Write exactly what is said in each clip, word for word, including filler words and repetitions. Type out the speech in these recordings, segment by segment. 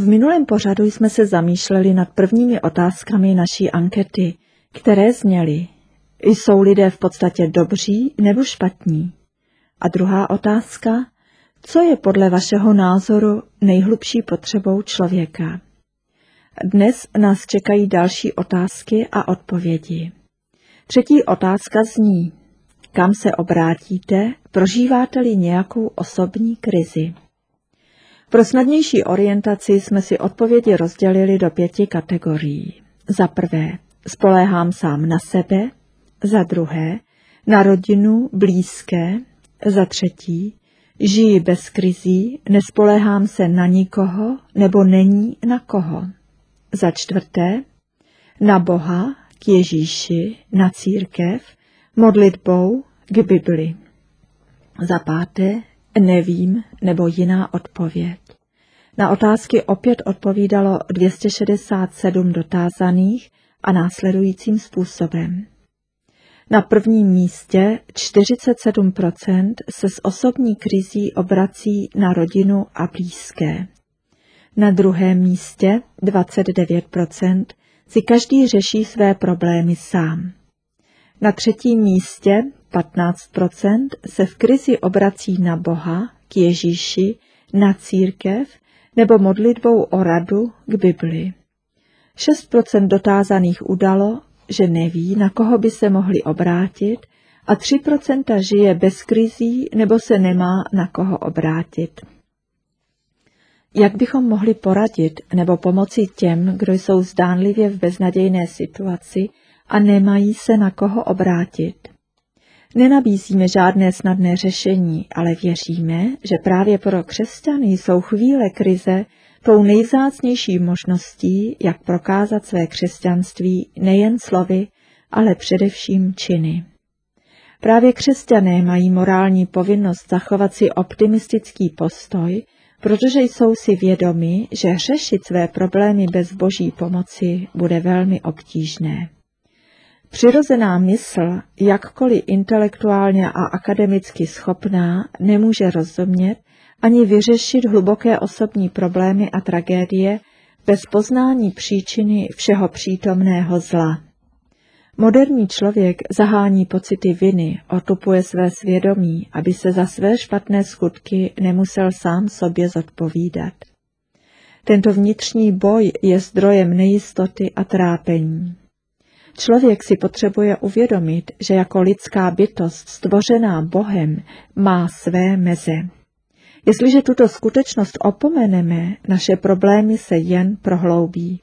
V minulém pořadu jsme se zamýšleli nad prvními otázkami naší ankety, které zněly: jsou lidé v podstatě dobří nebo špatní? A druhá otázka: co je podle vašeho názoru nejhlubší potřebou člověka? Dnes nás čekají další otázky a odpovědi. Třetí otázka zní: kam se obrátíte, prožíváte-li nějakou osobní krizi? Pro snadnější orientaci jsme si odpovědi rozdělili do pěti kategorií. Za prvé, spoléhám sám na sebe. Za druhé, na rodinu, blízké. Za třetí, žiji bez krizí, nespoléhám se na nikoho nebo není na koho. Za čtvrté, na Boha, k Ježíši, na církev, modlitbou, k Bibli. Za páté, nevím nebo jiná odpověď. Na otázky opět odpovídalo dvě stě šedesát sedm dotázaných a následujícím způsobem. Na prvním místě čtyřicet sedm procent se s osobní krizí obrací na rodinu a blízké. Na druhém místě dvacet devět procent si každý řeší své problémy sám. Na třetím místě patnáct procent se v krizi obrací na Boha, k Ježíši, na církev nebo modlitbou o radu k Bibli. šest procent dotázaných udalo, že neví, na koho by se mohli obrátit, a tři procenta žije bez krizí nebo se nemá na koho obrátit. Jak bychom mohli poradit nebo pomoci těm, kdo jsou zdánlivě v beznadějné situaci a nemají se na koho obrátit? Nenabízíme žádné snadné řešení, ale věříme, že právě pro křesťany jsou chvíle krize tou nejvzácnější možností, jak prokázat své křesťanství nejen slovy, ale především činy. Právě křesťané mají morální povinnost zachovat si optimistický postoj, protože jsou si vědomi, že řešit své problémy bez Boží pomoci bude velmi obtížné. Přirozená mysl, jakkoliv intelektuálně a akademicky schopná, nemůže rozumět ani vyřešit hluboké osobní problémy a tragédie bez poznání příčiny všeho přítomného zla. Moderní člověk zahání pocity viny, otupuje své svědomí, aby se za své špatné skutky nemusel sám sobě zodpovídat. Tento vnitřní boj je zdrojem nejistoty a trápení. Člověk si potřebuje uvědomit, že jako lidská bytost stvořená Bohem má své meze. Jestliže tuto skutečnost opomeneme, naše problémy se jen prohloubí.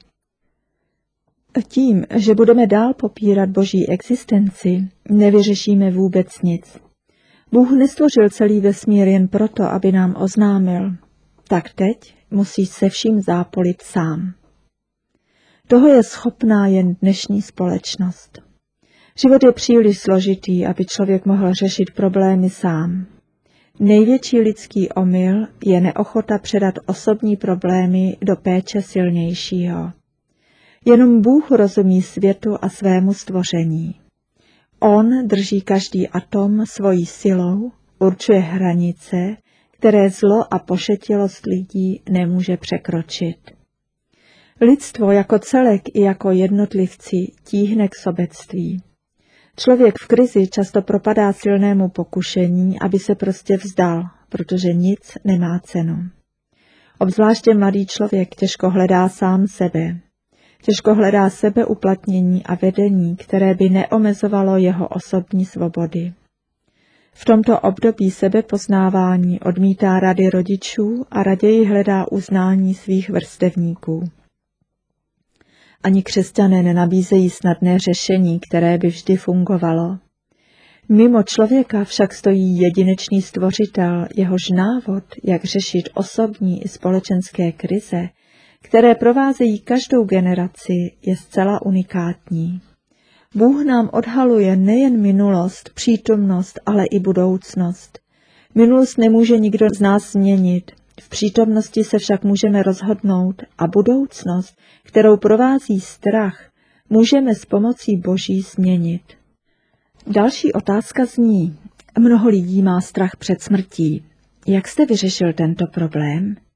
Tím, že budeme dál popírat Boží existenci, nevyřešíme vůbec nic. Bůh nestvořil celý vesmír jen proto, aby nám oznámil: tak teď musíš se vším zápolit sám. Toho je schopná jen dnešní společnost. Život je příliš složitý, aby člověk mohl řešit problémy sám. Největší lidský omyl je neochota předat osobní problémy do péče silnějšího. Jenom Bůh rozumí světu a svému stvoření. On drží každý atom svojí silou, určuje hranice, které zlo a pošetilost lidí nemůže překročit. Lidstvo jako celek i jako jednotlivci tíhne k sobectví. Člověk v krizi často propadá silnému pokušení, aby se prostě vzdal, protože nic nemá cenu. Obzvláště mladý člověk těžko hledá sám sebe. Těžko hledá sebeuplatnění a vedení, které by neomezovalo jeho osobní svobody. V tomto období sebepoznávání odmítá rady rodičů a raději hledá uznání svých vrstevníků. Ani křesťané nenabízejí snadné řešení, které by vždy fungovalo. Mimo člověka však stojí jedinečný stvořitel, jehož návod, jak řešit osobní i společenské krize, které provázejí každou generaci, je zcela unikátní. Bůh nám odhaluje nejen minulost, přítomnost, ale i budoucnost. Minulost nemůže nikdo z nás změnit, v přítomnosti se však můžeme rozhodnout a budoucnost, kterou provází strach, můžeme s pomocí Boží změnit. Další otázka zní: mnoho lidí má strach před smrtí. Jak jste vyřešil tento problém?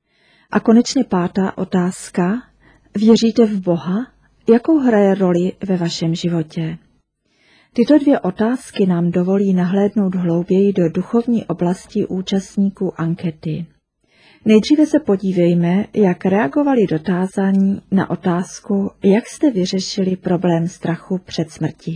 A konečně pátá otázka. Věříte v Boha? Jakou hraje roli ve vašem životě? Tyto dvě otázky nám dovolí nahlédnout hlouběji do duchovní oblasti účastníků ankety. Nejdříve se podívejme, jak reagovali dotázání na otázku, jak jste vyřešili problém strachu před smrtí.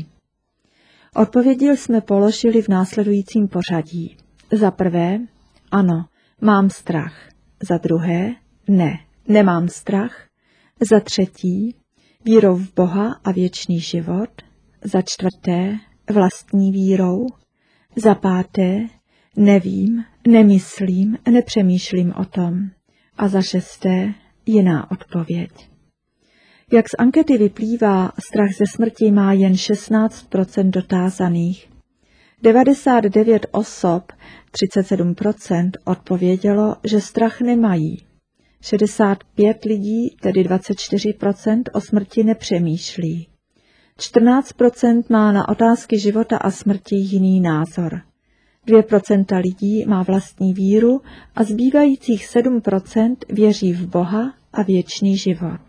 Odpovědi jsme položili v následujícím pořadí. Za prvé, ano, mám strach. Za druhé, ne, nemám strach. Za třetí, vírou v Boha a věčný život. Za čtvrté, vlastní vírou. Za páté, nevím, nemyslím, nepřemýšlím o tom. A za šesté, jiná odpověď. Jak z ankety vyplývá, strach ze smrti má jen šestnáct procent dotázaných. devadesát devět osob, třicet sedm procent, odpovědělo, že strach nemají. šedesát pět lidí, tedy dvacet čtyři procent, o smrti nepřemýšlí. čtrnáct procent má na otázky života a smrti jiný názor. dvě procenta lidí má vlastní víru a zbývajících sedm procent věří v Boha a věčný život.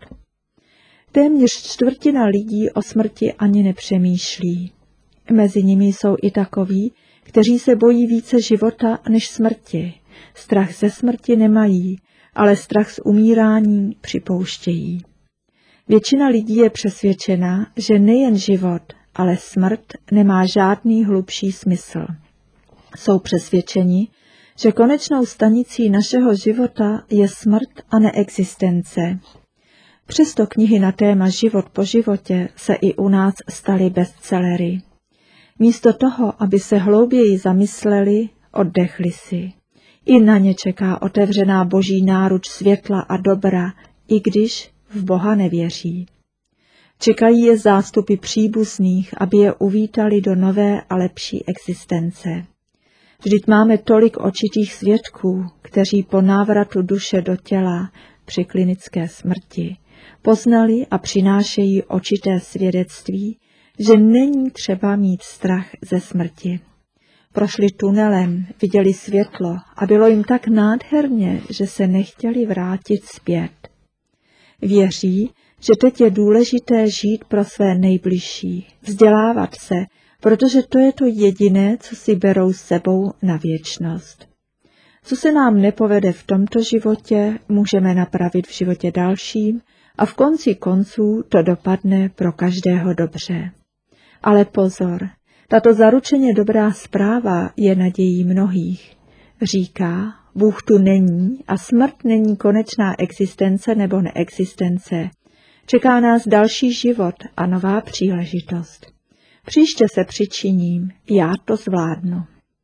Téměř čtvrtina lidí o smrti ani nepřemýšlí. Mezi nimi jsou i takoví, kteří se bojí více života než smrti. Strach ze smrti nemají, ale strach z umírání připouštějí. Většina lidí je přesvědčena, že nejen život, ale smrt nemá žádný hlubší smysl. Jsou přesvědčeni, že konečnou stanicí našeho života je smrt a neexistence. Přesto knihy na téma život po životě se i u nás staly bestsellery. Místo toho, aby se hlouběji zamysleli, oddechli si. I na ně čeká otevřená boží náruč světla a dobra, i když v Boha nevěří. Čekají je zástupy příbuzných, aby je uvítali do nové a lepší existence. Vždyť máme tolik očitých svědků, kteří po návratu duše do těla při klinické smrti poznali a přinášejí očité svědectví, že není třeba mít strach ze smrti. Prošli tunelem, viděli světlo a bylo jim tak nádherně, že se nechtěli vrátit zpět. Věří, že teď je důležité žít pro své nejbližší, vzdělávat se, protože to je to jediné, co si berou s sebou na věčnost. Co se nám nepovede v tomto životě, můžeme napravit v životě dalším a v konci konců to dopadne pro každého dobře. Ale pozor, tato zaručeně dobrá zpráva je nadějí mnohých. Říká, Bůh tu není a smrt není konečná existence nebo neexistence. Čeká nás další život a nová příležitost. Příště se přičiním, já to zvládnu.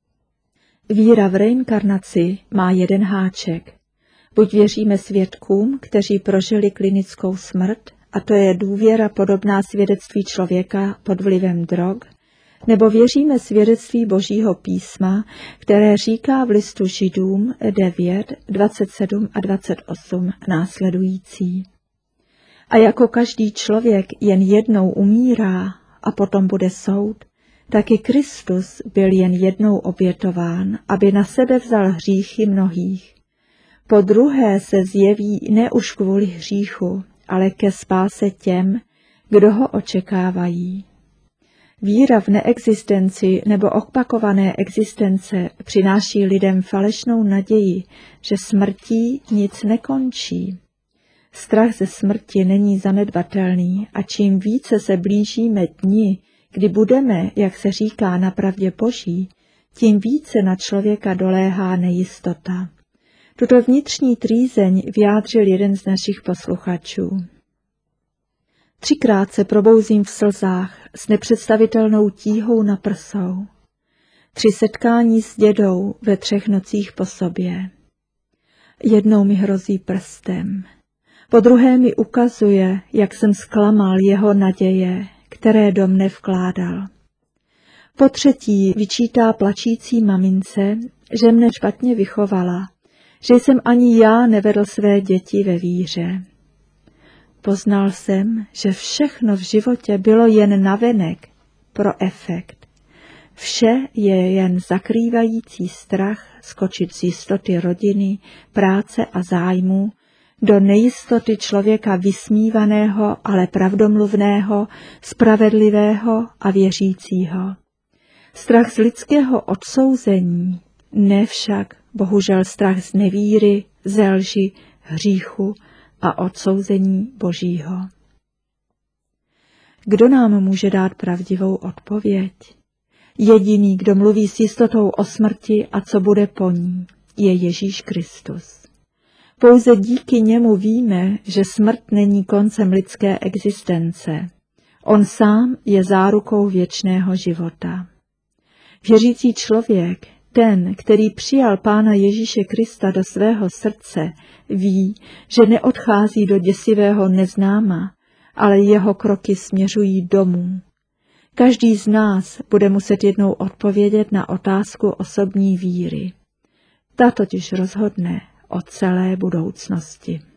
Víra v reinkarnaci má jeden háček. Buď věříme svědkům, kteří prožili klinickou smrt, a to je důvěra podobná svědectví člověka pod vlivem drog, nebo věříme svědectví Božího písma, které říká v listu Židům devět, dvacet sedm a dvacet osm následující. A jako každý člověk jen jednou umírá a potom bude soud, tak i Kristus byl jen jednou obětován, aby na sebe vzal hříchy mnohých. Po druhé se zjeví ne už kvůli hříchu, ale ke spáse těm, kdo ho očekávají. Víra v neexistenci nebo opakované existence přináší lidem falešnou naději, že smrtí nic nekončí. Strach ze smrti není zanedbatelný a čím více se blížíme dni, kdy budeme, jak se říká, na pravdě Boží, tím více na člověka doléhá nejistota. Tuto vnitřní trýzeň vyjádřil jeden z našich posluchačů. Třikrát se probouzím v slzách s nepředstavitelnou tíhou na prsou. Tři setkání s dědou ve třech nocích po sobě. Jednou mi hrozí prstem. Po druhé mi ukazuje, jak jsem zklamal jeho naděje, které do mne vkládal. Po třetí vyčítá plačící mamince, že mne špatně vychovala, že jsem ani já nevedl své děti ve víře. Poznal jsem, že všechno v životě bylo jen navenek, pro efekt. Vše je jen zakrývající strach skočit z jistoty rodiny, práce a zájmu do nejistoty člověka vysmívaného, ale pravdomluvného, spravedlivého a věřícího. Strach z lidského odsouzení, ne však bohužel strach z nevíry, ze lži, hříchu a odsouzení Božího. Kdo nám může dát pravdivou odpověď? Jediný, kdo mluví s jistotou o smrti a co bude po ní, je Ježíš Kristus. Pouze díky němu víme, že smrt není koncem lidské existence. On sám je zárukou věčného života. Věřící člověk, ten, který přijal Pána Ježíše Krista do svého srdce, ví, že neodchází do děsivého neznáma, ale jeho kroky směřují domů. Každý z nás bude muset jednou odpovědět na otázku osobní víry. Ta totiž rozhodne o celé budoucnosti.